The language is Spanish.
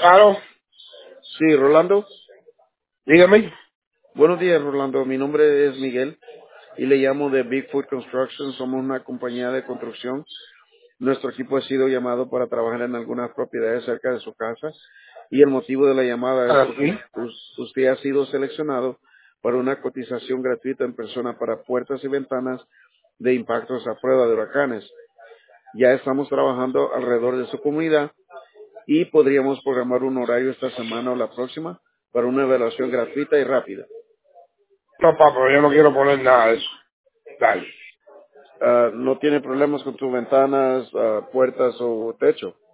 Claro, Sí, Rolando. dígame. Buenos días, Rolando. Mi nombre es Miguel y le llamo de Bigfoot Construction. Somos una compañía de construcción. Nuestro equipo ha sido llamado para trabajar en algunas propiedades cerca de su casa y el motivo de la llamada es porque Sí. usted ha sido seleccionado para una cotización gratuita en persona para puertas y ventanas de impactos a prueba de huracanes. Ya estamos trabajando alrededor de su comunidad y podríamos programar un horario esta semana o la próxima para una evaluación gratuita y rápida. No, papá, yo no quiero poner nada de eso. Dale. No tiene problemas con tus ventanas, puertas o techo.